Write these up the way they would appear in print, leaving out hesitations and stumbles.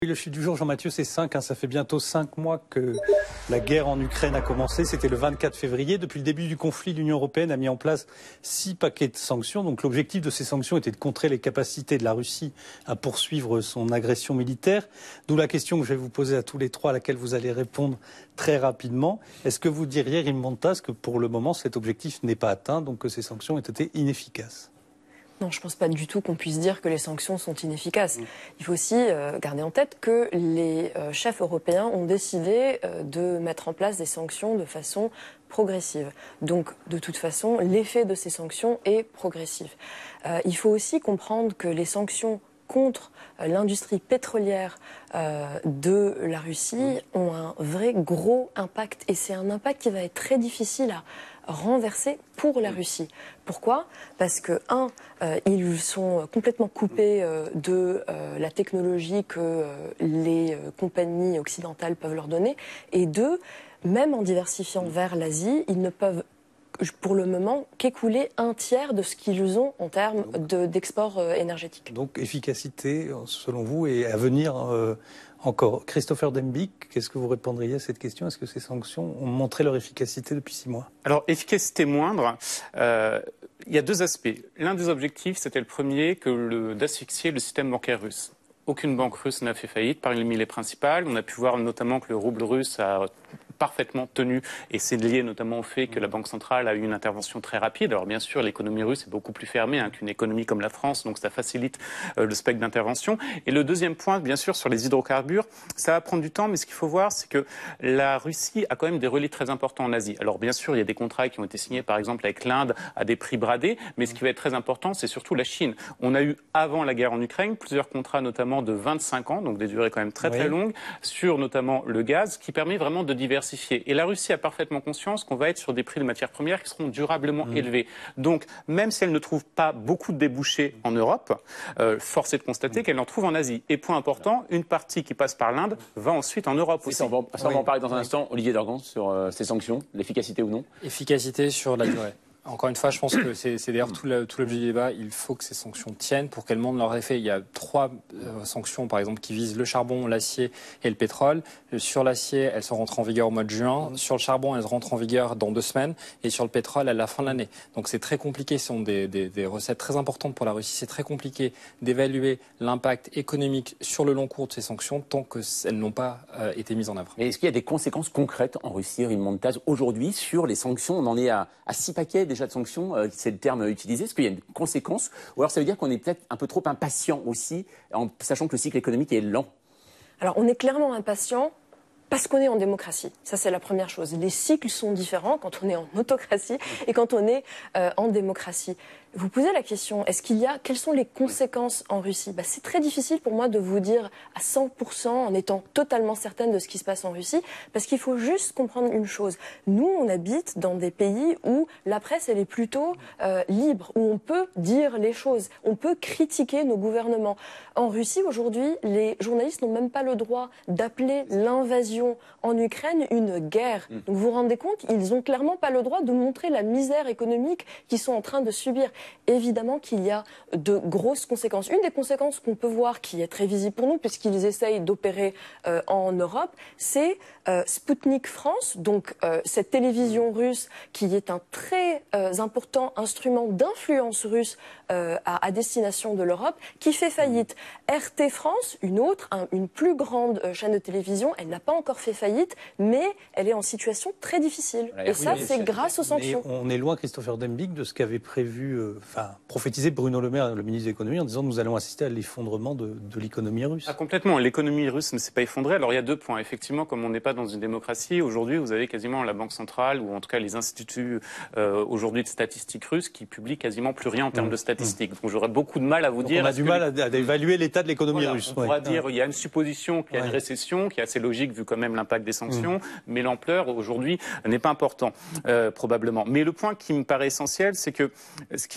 Le chiffre du jour, Jean-Mathieu, c'est 5. Ça fait bientôt 5 mois que la guerre en Ukraine a commencé. C'était le 24 février. Depuis le début du conflit, l'Union européenne a mis en place 6 paquets de sanctions. Donc l'objectif de ces sanctions était de contrer les capacités de la Russie à poursuivre son agression militaire. D'où la question que je vais vous poser à tous les trois, à laquelle vous allez répondre très rapidement. Est-ce que vous diriez, Rimontas, que pour le moment, cet objectif n'est pas atteint, donc que ces sanctions ont été inefficaces ? Non, je ne pense pas du tout qu'on puisse dire que les sanctions sont inefficaces. Il faut aussi garder en tête que les chefs européens ont décidé de mettre en place des sanctions de façon progressive. Donc, de toute façon, l'effet de ces sanctions est progressif. Il faut aussi comprendre que les sanctions contre l'industrie pétrolière de la Russie ont un vrai gros impact. Et c'est un impact qui va être très difficile à renverser pour la Russie. Pourquoi ? Parce que, ils sont complètement coupés de la technologie que les compagnies occidentales peuvent leur donner. Et deux, même en diversifiant vers l'Asie, ils ne peuvent pour le moment qu'écouler un tiers de ce qu'ils ont en termes d'export énergétique. Donc efficacité, selon vous, et à venir encore. Christopher Dembicq, qu'est-ce que vous répondriez à cette question ? Est-ce que ces sanctions ont montré leur efficacité depuis 6 mois ? Alors, efficacité moindre, il y a deux aspects. L'un des objectifs, c'était le premier, d'asphyxier le système bancaire russe. Aucune banque russe n'a fait faillite, parmi les principales. On a pu voir notamment que le rouble russe a parfaitement tenu, et c'est lié notamment au fait que la Banque centrale a eu une intervention très rapide. Alors bien sûr, l'économie russe est beaucoup plus fermée qu'une économie comme la France, donc ça facilite le spectre d'intervention. Et le deuxième point, bien sûr, sur les hydrocarbures, ça va prendre du temps, mais ce qu'il faut voir, c'est que la Russie a quand même des relais très importants en Asie. Alors bien sûr, il y a des contrats qui ont été signés, par exemple, avec l'Inde à des prix bradés, mais ce qui va être très important, c'est surtout la Chine. On a eu, avant la guerre en Ukraine, plusieurs contrats, notamment de 25 ans, donc des durées quand même très longues, sur notamment le gaz, qui permet vraiment de diversifier. Et la Russie a parfaitement conscience qu'on va être sur des prix de matières premières qui seront durablement élevés. Donc, même si elle ne trouve pas beaucoup de débouchés en Europe, force est de constater qu'elle en trouve en Asie. Et point important, une partie qui passe par l'Inde va ensuite en Europe aussi. On va en parler dans un instant. Olivier Dorgan, sur ces sanctions, l'efficacité ou non ? Efficacité sur la durée. Encore une fois, je pense que c'est d'ailleurs tout l'objet du débat. Il faut que ces sanctions tiennent pour qu'elles montrent leur effet. Il y a 3 sanctions, par exemple, qui visent le charbon, l'acier et le pétrole. Sur l'acier, elles sont rentrées en vigueur au mois de juin. Sur le charbon, elles rentrent en vigueur dans 2 semaines. Et sur le pétrole, à la fin de l'année. Donc c'est très compliqué. Ce sont des recettes très importantes pour la Russie. C'est très compliqué d'évaluer l'impact économique sur le long cours de ces sanctions tant qu'elles n'ont pas été mises en œuvre. Mais est-ce qu'il y a des conséquences concrètes en Russie, Rimontas, aujourd'hui sur les sanctions ? On en est à 6 paquets déjà de sanctions, c'est le terme utilisé. Est-ce qu'il y a une conséquence ? Ou alors ça veut dire qu'on est peut-être un peu trop impatient aussi, en sachant que le cycle économique est lent ? Alors on est clairement impatient parce qu'on est en démocratie. Ça, c'est la première chose. Les cycles sont différents quand on est en autocratie et quand on est en démocratie. Vous posez la question, quelles sont les conséquences en Russie ? C'est très difficile pour moi de vous dire à 100% en étant totalement certaine de ce qui se passe en Russie, parce qu'il faut juste comprendre une chose. Nous, on habite dans des pays où la presse, elle est plutôt libre, où on peut dire les choses, on peut critiquer nos gouvernements. En Russie, aujourd'hui, les journalistes n'ont même pas le droit d'appeler l'invasion en Ukraine une guerre. Donc vous vous rendez compte, ils n'ont clairement pas le droit de montrer la misère économique qu'ils sont en train de subir. Évidemment qu'il y a de grosses conséquences. Une des conséquences qu'on peut voir, qui est très visible pour nous, puisqu'ils essayent d'opérer en Europe, c'est Sputnik France, donc cette télévision russe qui est un très important instrument d'influence russe à destination de l'Europe, qui fait faillite. RT France, une plus grande chaîne de télévision, elle n'a pas encore fait faillite, mais elle est en situation très difficile. Et ça, c'est grâce aux sanctions. Mais on est loin, Christopher Dembicq, de ce qu'avait prévu, prophétisé Bruno Le Maire, le ministre de l'économie, en disant nous allons assister à l'effondrement de l'économie russe. Complètement. L'économie russe ne s'est pas effondrée. Alors il y a 2 points. Effectivement, comme on n'est pas dans une démocratie, aujourd'hui vous avez quasiment la Banque centrale, ou en tout cas les instituts aujourd'hui de statistiques russes, qui publient quasiment plus rien en termes de statistiques. Donc j'aurais beaucoup de mal à vous dire... On a du mal à évaluer l'état de l'économie russe. On pourra dire il y a une supposition qu'il y a une récession, qui est assez logique vu quand même l'impact des sanctions, mais l'ampleur aujourd'hui n'est pas important, probablement. Mais le point qui me paraît essentiel, c'est que ce qu'il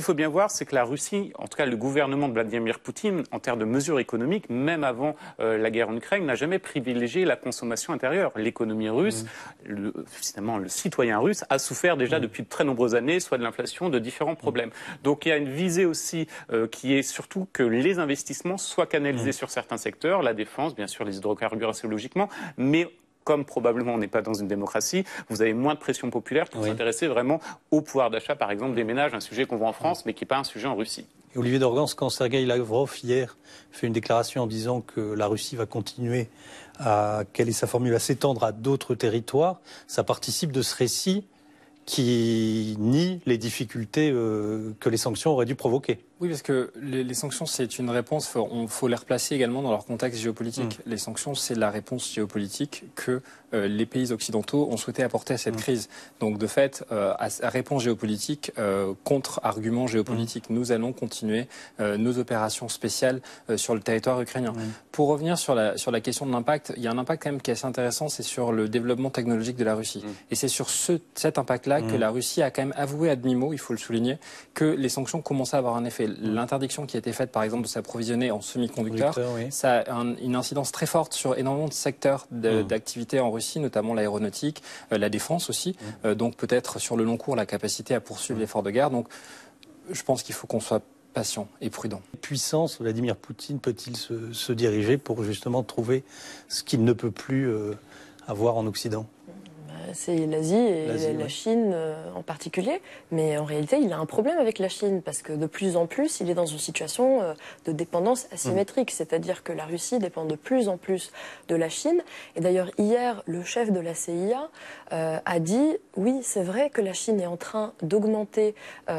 qu'il faut bien voir, c'est que la Russie, en tout cas le gouvernement de Vladimir Poutine, en termes de mesures économiques, même avant la guerre en Ukraine, n'a jamais privilégié la consommation intérieure. L'économie russe, finalement le citoyen russe, a souffert déjà depuis de très nombreuses années, soit de l'inflation, de différents problèmes. Donc il y a une visée aussi qui est surtout que les investissements soient canalisés sur certains secteurs, la défense, bien sûr les hydrocarbures assez logiquement, mais comme probablement on n'est pas dans une démocratie, vous avez moins de pression populaire pour s'intéresser vraiment au pouvoir d'achat, par exemple, des ménages, un sujet qu'on voit en France, mais qui n'est pas un sujet en Russie. Et Olivier Dorgans, quand Sergueï Lavrov, hier, fait une déclaration en disant que la Russie va continuer quelle est sa formule, à s'étendre à d'autres territoires, ça participe de ce récit qui nie les difficultés que les sanctions auraient dû provoquer. Oui, parce que les sanctions, c'est une réponse, il faut les replacer également dans leur contexte géopolitique. Les sanctions, c'est la réponse géopolitique que les pays occidentaux ont souhaité apporter à cette crise. Donc, de fait, à réponse géopolitique, contre-argument géopolitique, nous allons continuer nos opérations spéciales sur le territoire ukrainien. Pour revenir sur la question de l'impact, il y a un impact quand même qui est assez intéressant, c'est sur le développement technologique de la Russie. Et c'est sur cet impact-là que la Russie a quand même avoué à demi-mot, il faut le souligner, que les sanctions commençaient à avoir un effet. L'interdiction qui a été faite, par exemple, de s'approvisionner en semi-conducteurs, ça a une incidence très forte sur énormément de secteurs d'activité en Russie, notamment l'aéronautique, la défense aussi. Donc peut-être sur le long cours, la capacité à poursuivre l'effort de guerre. Donc je pense qu'il faut qu'on soit patient et prudent. Puissance, Vladimir Poutine peut-il se diriger pour justement trouver ce qu'il ne peut plus avoir en Occident ? C'est l'Asie et la Chine en particulier. Mais en réalité, il a un problème avec la Chine parce que de plus en plus, il est dans une situation de dépendance asymétrique. C'est-à-dire que la Russie dépend de plus en plus de la Chine. Et d'ailleurs, hier, le chef de la CIA a dit « Oui, c'est vrai que la Chine est en train d'augmenter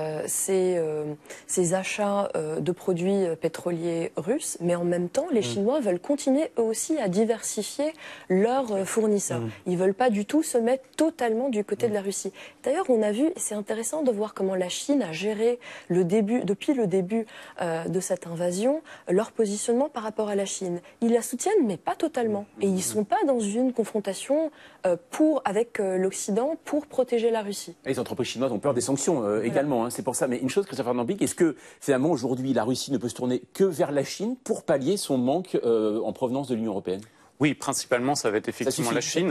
ses achats de produits pétroliers russes, mais en même temps, les Chinois veulent continuer eux aussi à diversifier leurs fournisseurs. Ils ne veulent pas du tout se mettre totalement du côté de la Russie. D'ailleurs, on a vu, et c'est intéressant de voir comment la Chine a géré depuis le début de cette invasion, leur positionnement par rapport à la Chine. Ils la soutiennent, mais pas totalement. Et ils ne sont pas dans une confrontation avec l'Occident pour protéger la Russie. Les entreprises chinoises ont peur des sanctions également, c'est pour ça. Mais une chose, Christopher Nambik, est-ce que finalement aujourd'hui la Russie ne peut se tourner que vers la Chine pour pallier son manque en provenance de l'Union européenne ? Oui, principalement, ça va être effectivement la Chine.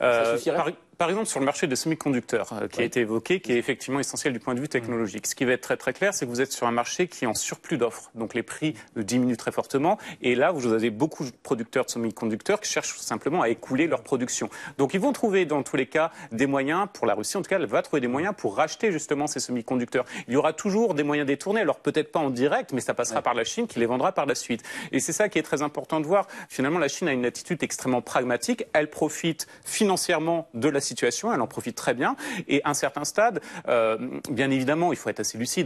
Par exemple, sur le marché des semi-conducteurs qui a été évoqué, qui est effectivement essentiel du point de vue technologique. Ce qui va être très très clair, c'est que vous êtes sur un marché qui est en surplus d'offres. Donc les prix diminuent très fortement. Et là, vous avez beaucoup de producteurs de semi-conducteurs qui cherchent simplement à écouler leur production. Donc ils vont trouver dans tous les cas des moyens, pour la Russie en tout cas, elle va trouver des moyens pour racheter justement ces semi-conducteurs. Il y aura toujours des moyens détournés, alors peut-être pas en direct, mais ça passera par la Chine qui les vendra par la suite. Et c'est ça qui est très important de voir. Finalement, la Chine a une attitude extrêmement pragmatique. Elle profite financièrement de la situation, elle en profite très bien. Et à un certain stade, bien évidemment, il faut être assez lucide.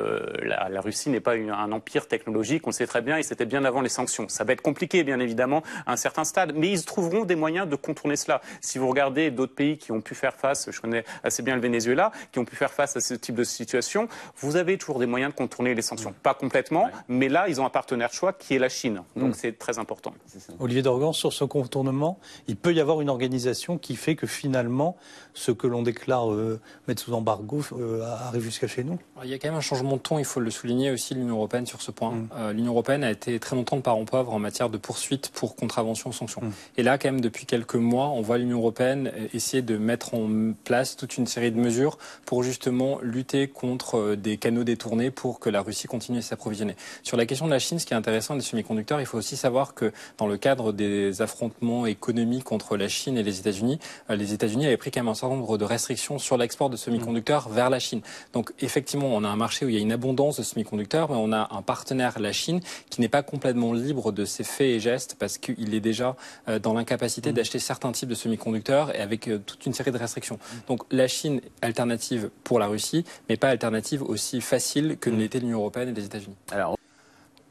La Russie n'est pas un empire technologique, on le sait très bien, et c'était bien avant les sanctions. Ça va être compliqué, bien évidemment, à un certain stade, mais ils trouveront des moyens de contourner cela. Si vous regardez d'autres pays qui ont pu faire face, je connais assez bien le Venezuela, qui ont pu faire face à ce type de situation, vous avez toujours des moyens de contourner les sanctions. Pas complètement, mais là, ils ont un partenaire de choix qui est la Chine. Donc c'est très important. Olivier Dorgans, sur ce contournement, il peut y avoir une organisation qui fait que finalement, ce que l'on déclare mettre sous embargo arrive jusqu'à chez nous. Il y a quand même un changement de ton, il faut le souligner aussi, l'Union européenne sur ce point. L'Union européenne a été très longtemps de parent pauvre en matière de poursuite pour contravention aux sanctions. Et là, quand même, depuis quelques mois, on voit l'Union européenne essayer de mettre en place toute une série de mesures pour justement lutter contre des canaux détournés pour que la Russie continue à s'approvisionner. Sur la question de la Chine, ce qui est intéressant des semi-conducteurs, il faut aussi savoir que dans le cadre des affrontements économiques entre la Chine et les États-Unis avaient pris quand même un certain nombre de restrictions sur l'export de semi-conducteurs vers la Chine. Donc effectivement, on a un marché où il y a une abondance de semi-conducteurs, mais on a un partenaire, la Chine, qui n'est pas complètement libre de ses faits et gestes parce qu'il est déjà dans l'incapacité d'acheter certains types de semi-conducteurs et avec toute une série de restrictions. Donc la Chine, alternative pour la Russie, mais pas alternative aussi facile que ne l'était l'Union européenne et les États-Unis. Alors,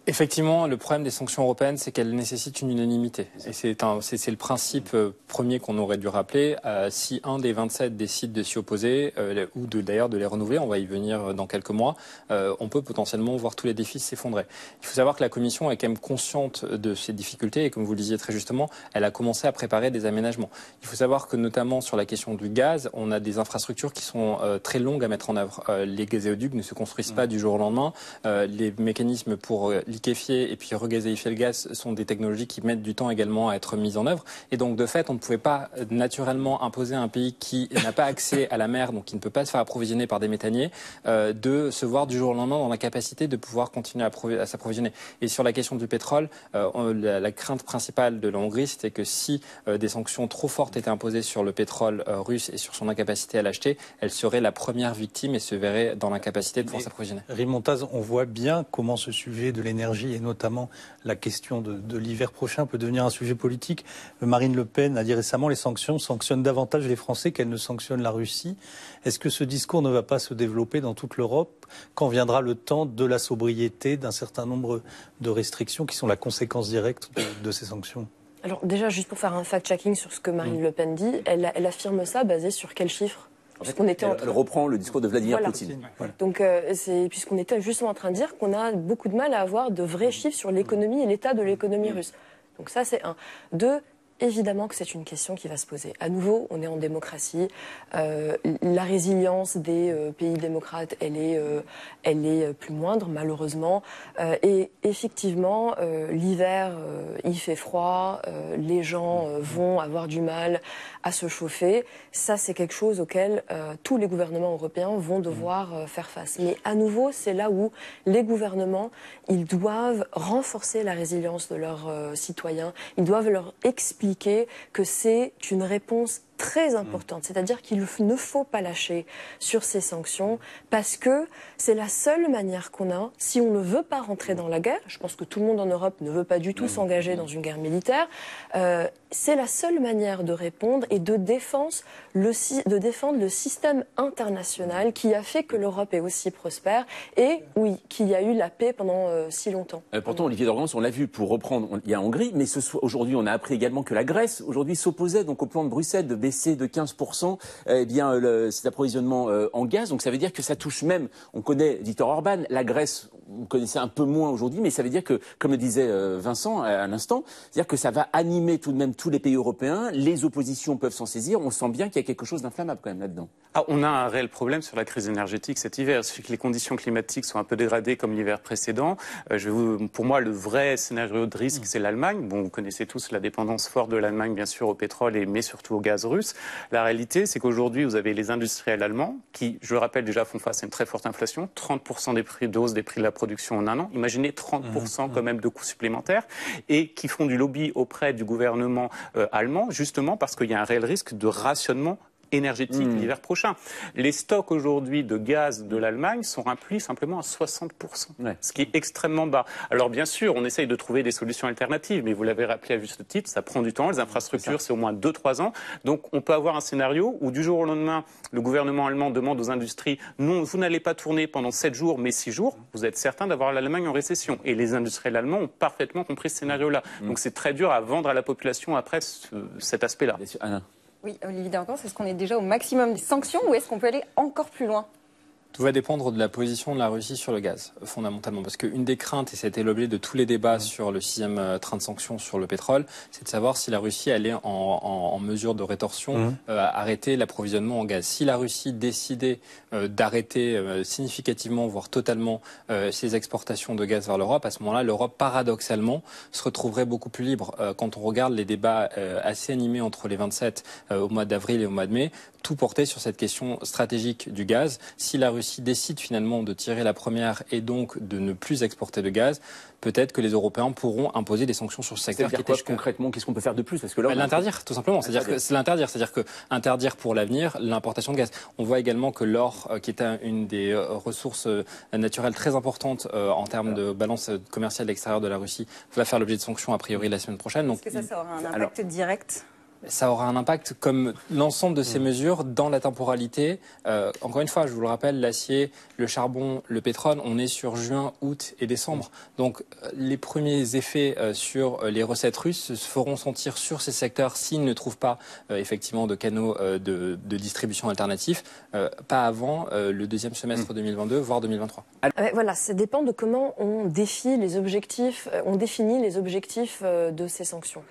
Effectivement, le problème des sanctions européennes, c'est qu'elles nécessitent une unanimité. Et c'est le principe premier qu'on aurait dû rappeler. Si un des 27 décide de s'y opposer, ou d'ailleurs de les renouveler, on va y venir dans quelques mois, on peut potentiellement voir tous les défis s'effondrer. Il faut savoir que la Commission est quand même consciente de ces difficultés et comme vous le disiez très justement, elle a commencé à préparer des aménagements. Il faut savoir que notamment sur la question du gaz, on a des infrastructures qui sont très longues à mettre en œuvre. Les gazéoducs ne se construisent pas du jour au lendemain. Les mécanismes pour liquéfier et puis regazéifier le gaz sont des technologies qui mettent du temps également à être mises en œuvre. Et donc, de fait, on ne pouvait pas naturellement imposer à un pays qui n'a pas accès à la mer, donc qui ne peut pas se faire approvisionner par des méthaniers, de se voir du jour au lendemain dans la capacité de pouvoir continuer à s'approvisionner. Et sur la question du pétrole, la crainte principale de la Hongrie, c'était que si des sanctions trop fortes étaient imposées sur le pétrole russe et sur son incapacité à l'acheter, elle serait la première victime et se verrait dans l'incapacité de pouvoir s'approvisionner. Rimontaz, on voit bien comment ce sujet de l'énergie et notamment la question de l'hiver prochain peut devenir un sujet politique. Marine Le Pen a dit récemment les sanctions sanctionnent davantage les Français qu'elles ne sanctionnent la Russie. Est-ce que ce discours ne va pas se développer dans toute l'Europe quand viendra le temps de la sobriété, d'un certain nombre de restrictions qui sont la conséquence directe de ces sanctions ? Alors déjà, juste pour faire un fact-checking sur ce que Marine Le Pen dit, elle affirme ça basé sur quels chiffres ? Elle reprend le discours de Vladimir Poutine. Voilà. Donc, puisqu'on était justement en train de dire qu'on a beaucoup de mal à avoir de vrais chiffres sur l'économie et l'état de l'économie russe. Donc ça, c'est un. Deux, évidemment que c'est une question qui va se poser. À nouveau, on est en démocratie. La résilience des pays démocrates, elle est plus moindre, malheureusement. Et effectivement, l'hiver, il fait froid, les gens vont avoir du mal à se chauffer. Ça, c'est quelque chose auquel tous les gouvernements européens vont devoir faire face. Mais à nouveau, c'est là où les gouvernements, ils doivent renforcer la résilience de leurs citoyens. Ils doivent leur expliquer que c'est une réponse très importante, c'est-à-dire qu'il ne faut pas lâcher sur ces sanctions parce que c'est la seule manière qu'on a, si on ne veut pas rentrer dans la guerre, je pense que tout le monde en Europe ne veut pas du tout s'engager dans une guerre militaire, c'est la seule manière de répondre et de défendre le système international qui a fait que l'Europe est aussi prospère et oui, qu'il y a eu la paix pendant si longtemps. Pourtant, Olivier Dorgans, on l'a vu, pour reprendre, il y a Hongrie, mais aujourd'hui, on a appris également que la Grèce, aujourd'hui, s'opposait donc au plan de Bruxelles de baisser de 15% cet approvisionnement en gaz. Donc ça veut dire que ça touche même, on connaît Viktor Orban, la Grèce, on connaissait un peu moins aujourd'hui, mais ça veut dire que, comme le disait Vincent à l'instant, c'est-à-dire que ça va animer tout de même tous les pays européens, les oppositions peuvent s'en saisir, on sent bien qu'il y a quelque chose d'inflammable quand même là-dedans. On a un réel problème sur la crise énergétique cet hiver. Il suffit que les conditions climatiques soient un peu dégradées comme l'hiver précédent. Pour moi, le vrai scénario de risque, c'est l'Allemagne. Bon, vous connaissez tous la dépendance forte de l'Allemagne, bien sûr, au pétrole, mais surtout au gaz russe. La réalité, c'est qu'aujourd'hui, vous avez les industriels allemands qui, je le rappelle, déjà font face à une très forte inflation, 30% de hausse des prix de la production en un an. Imaginez 30% quand même de coûts supplémentaires et qui font du lobby auprès du gouvernement allemand, justement parce qu'il y a un réel risque de rationnement énergétique l'hiver prochain. Les stocks aujourd'hui de gaz de l'Allemagne sont remplis simplement à 60%, ce qui est extrêmement bas. Alors bien sûr, on essaye de trouver des solutions alternatives, mais vous l'avez rappelé à juste titre, ça prend du temps, les infrastructures c'est au moins 2-3 ans, donc on peut avoir un scénario où du jour au lendemain, le gouvernement allemand demande aux industries, non, vous n'allez pas tourner pendant 7 jours, mais 6 jours, vous êtes certain d'avoir l'Allemagne en récession. Et les industriels allemands ont parfaitement compris ce scénario-là. Donc c'est très dur à vendre à la population après cet aspect-là. Bien sûr, Alain. Oui, Olivier Dorgans, est-ce qu'on est déjà au maximum des sanctions ou est-ce qu'on peut aller encore plus loin ? Tout va dépendre de la position de la Russie sur le gaz, fondamentalement. Parce qu'une des craintes, et c'était l'objet de tous les débats sur le 6e train de sanctions sur le pétrole, c'est de savoir si la Russie allait en mesure de rétorsion arrêter l'approvisionnement en gaz. Si la Russie décidait d'arrêter significativement, voire totalement, ses exportations de gaz vers l'Europe, à ce moment-là, l'Europe, paradoxalement, se retrouverait beaucoup plus libre. Quand on regarde les débats assez animés entre les 27 au mois d'avril et au mois de mai, tout portait sur cette question stratégique du gaz. Si la Russie décide finalement de tirer la première et donc de ne plus exporter de gaz, peut-être que les Européens pourront imposer des sanctions sur ce secteur. C'est-à-dire quoi concrètement ? Qu'est-ce qu'on peut faire de plus ? Parce que là, l'interdire, tout simplement. C'est-à-dire que interdire pour l'avenir l'importation de gaz. On voit également que l'or, qui est une des ressources naturelles très importantes en termes de balance commerciale extérieure de la Russie, va faire l'objet de sanctions a priori la semaine prochaine. Est-ce que ça aura un impact direct ? Ça aura un impact comme l'ensemble de ces mesures dans la temporalité. Encore une fois, je vous le rappelle, l'acier, le charbon, le pétrole, on est sur juin, août et décembre. Donc les premiers effets sur les recettes russes se feront sentir sur ces secteurs s'ils ne trouvent pas effectivement de canaux de distribution alternatifs, pas avant le deuxième semestre 2022, voire 2023. Voilà, ça dépend de comment on définit les objectifs de ces sanctions.